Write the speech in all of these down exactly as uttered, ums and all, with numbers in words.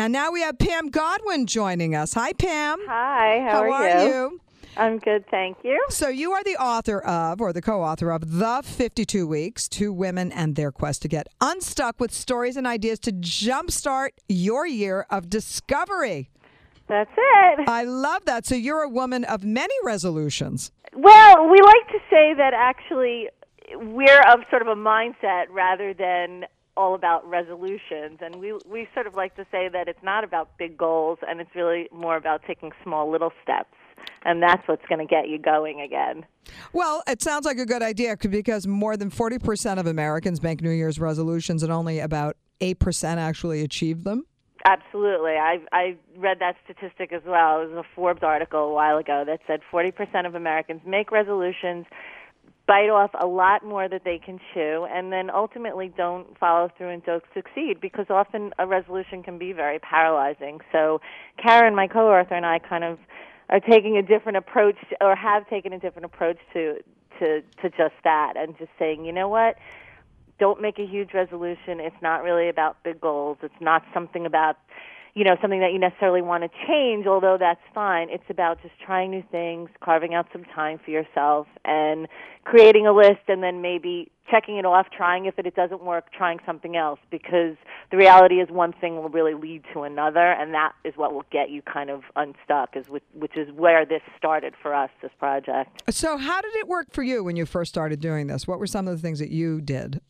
And now we have Pam Godwin joining us. Hi, Pam. Hi, how, How are, are you? you? I'm good, thank you. So you are the author of, or the co-author of, The fifty-two Weeks, Two Women and Their Quest to Get Unstuck with Stories and Ideas to Jumpstart Your Year of Discovery. That's it. I love that. So you're a woman of many resolutions. Well, we like to say that actually we're of sort of a mindset rather than all about resolutions. And we, we sort of like to say that it's not about big goals, and it's really more about taking small little steps. And that's what's going to get you going again. Well, it sounds like a good idea because more than forty percent of Americans make New Year's resolutions and only about eight percent actually achieve them. Absolutely. I I read that statistic as well. It was a Forbes article a while ago that said forty percent of Americans make resolutions, bite off a lot more that they can chew, and then ultimately don't follow through and don't succeed, because often a resolution can be very paralyzing. So Karen, my co-author, and I kind of are taking a different approach, or have taken a different approach to, to, to just that, and just saying, you know what, don't make a huge resolution. It's not really about big goals. It's not something about, you know, something that you necessarily want to change, although that's fine. It's about just trying new things, carving out some time for yourself, and creating a list, and then maybe checking it off, trying if it doesn't work, trying something else, because the reality is one thing will really lead to another, and that is what will get you kind of unstuck, is which, which is where this started for us, this project. So how did it work for you when you first started doing this? What were some of the things that you did?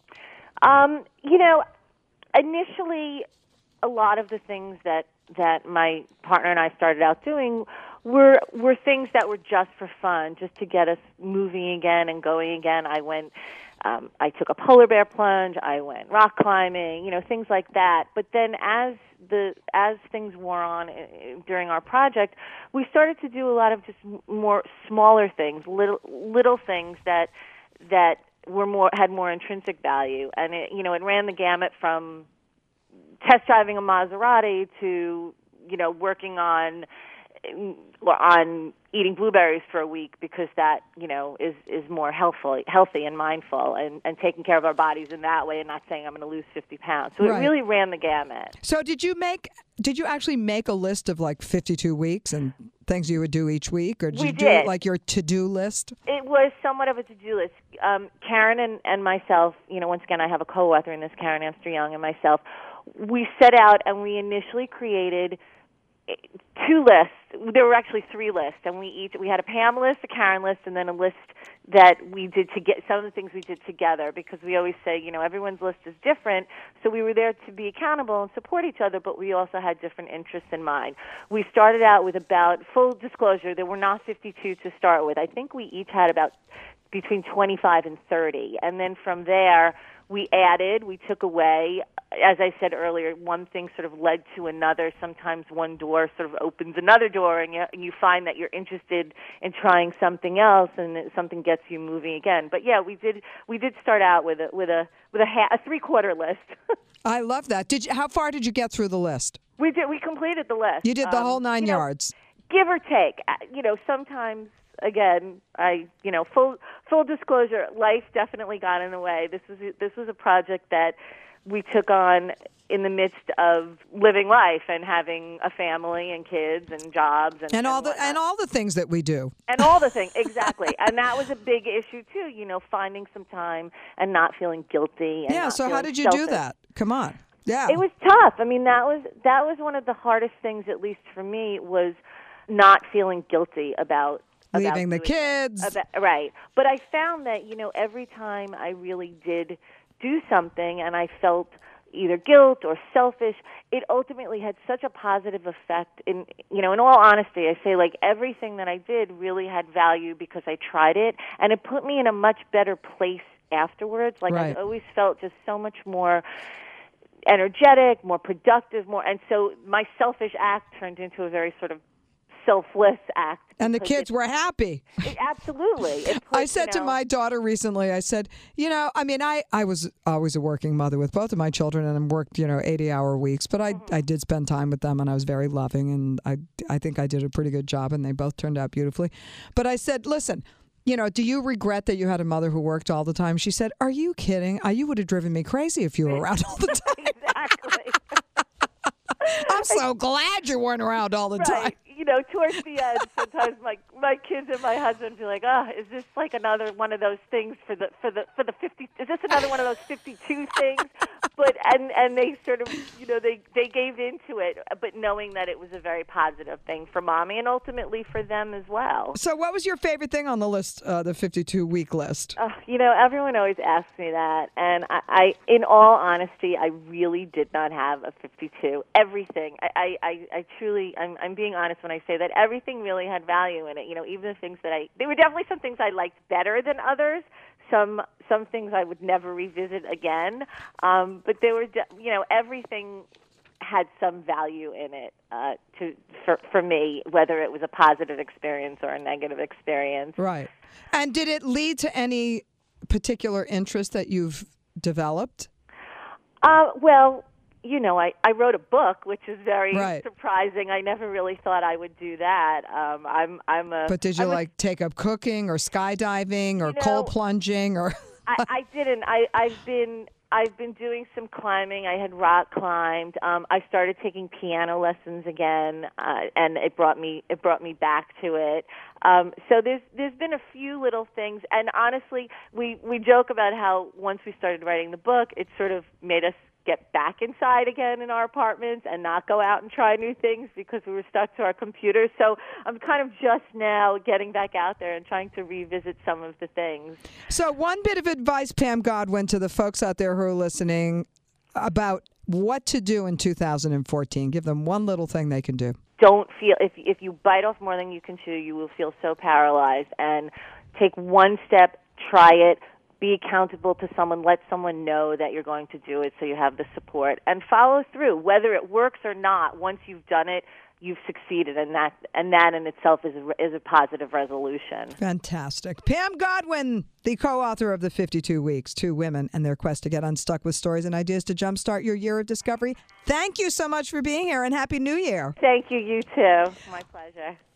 Um, you know, initially, a lot of the things that, that my partner and I started out doing were were things that were just for fun, just to get us moving again and going again. I went, um, I took a polar bear plunge. I went rock climbing, you know, things like that. But then as the as things wore on uh, during our project, we started to do a lot of just more smaller things, little little things that that were more had more intrinsic value, and it, you know, it ran the gamut from test driving a Maserati to, you know, working on on eating blueberries for a week, because that, you know, is is more healthful, healthy and mindful, and, and taking care of our bodies in that way, and not saying I'm going to lose fifty pounds. So Right. it really ran the gamut. So did you make? Did you actually make a list of like fifty-two weeks and things you would do each week, or did We you do did. like your to-do list? It was somewhat of a to-do list. Um, Karen and, and myself, you know, once again, I have a co-author in this, Karen Amster Young, and myself. We set out and we initially created two lists. There were actually three lists, and we each we had a Pam list, a Karen list, and then a list that we did to get some of the things we did together, because we always say, you know, everyone's list is different, so we were there to be accountable and support each other, but we also had different interests in mind. We started out with about, full disclosure, there were not fifty-two to start with. I think we each had about between twenty-five and thirty, and then from there we added, we took away. As I said earlier, one thing sort of led to another. Sometimes one door sort of opens another door, and you, and you find that you're interested in trying something else, and it, something gets you moving again. But yeah, we did we did start out with a with a with a, ha- a three quarter list. I love that. Did you, how far did you get through the list? we did we completed the list. You did the Um, whole nine you know, yards. give or take. Uh, You know, sometimes. Again, I, you know, full full disclosure, life definitely got in the way. This was this was a project that we took on in the midst of living life and having a family and kids and jobs and, And all and the whatnot. and all the things that we do. And all the things, exactly. And that was a big issue too. You know, finding some time and not feeling guilty. And Yeah. not So how feeling did you do selfish. that? Come on. Yeah. It was tough. I mean, that was that was one of the hardest things, at least for me, was not feeling guilty about. Leaving about the doing kids. it. About, right. But I found that, you know, every time I really did do something and I felt either guilt or selfish, it ultimately had such a positive effect. In, you know, in all honesty, I say, like, everything that I did really had value because I tried it, and it put me in a much better place afterwards. Like, Right. I always felt just so much more energetic, more productive, more, and so my selfish act turned into a very sort of selfless act. And the because kids it, were happy. it, absolutely. It put, I said you to know, my daughter recently, I said, you know, I mean, I, I was always a working mother with both of my children, and I worked, you know, eighty-hour weeks, but I, Mm-hmm. I did spend time with them, and I was very loving, and I, I think I did a pretty good job, and they both turned out beautifully. But I said, listen, you know, do you regret that you had a mother who worked all the time? She said, are you kidding? I, you would have driven me crazy if you were around all the time. Exactly. I'm so glad you weren't around all the time. Right. You know, towards the end, sometimes my my kids and my husband be like, "Oh, is this like another one of those things for the for the for the fifty? Is this another one of those fifty-two things?" But and and they sort of, you know, they they gave into it, but knowing that it was a very positive thing for mommy and ultimately for them as well. So, what was your favorite thing on the list, uh, the fifty-two week list? Uh, you know, everyone always asks me that, and I, I, in all honesty, I really did not have a fifty-two. Everything, I, I, I truly, I'm, I'm being honest when I say that everything really had value in it. You know, even the things that I, there were definitely some things I liked better than others. Some, some things I would never revisit again. Um, but there were, you know, everything had some value in it uh, to for for me, whether it was a positive experience or a negative experience. Right. And did it lead to any particular interest that you've developed? Uh, well, you know, I, I wrote a book, which is very right. surprising. I never really thought I would do that. Um, I'm I'm a. But did you I'm like a, take up cooking or skydiving or you know, coal plunging or? I, I didn't. I I've been. I've been doing some climbing. I had rock climbed. Um, I started taking piano lessons again, uh, and it brought me it brought me back to it. Um, so there's there's been a few little things, and honestly, we we joke about how once we started writing the book, it sort of made us get back inside again in our apartments and not go out and try new things because we were stuck to our computers. So I'm kind of just now getting back out there and trying to revisit some of the things. So one bit of advice, Pam Godwin, to the folks out there who are listening about what to do in two thousand fourteen. Give them one little thing they can do. Don't feel, if if you bite off more than you can chew, you will feel so paralyzed. And take one step, try it. Be accountable to someone. Let someone know that you're going to do it so you have the support. And follow through. Whether it works or not, once you've done it, you've succeeded. And that and that in itself is a, is a positive resolution. Fantastic. Pam Godwin, the co-author of the fifty-two weeks, Two Women and Their Quest to Get Unstuck with Stories and Ideas to Jumpstart Your Year of Discovery. Thank you so much for being here, and Happy New Year. Thank you. You too. My pleasure.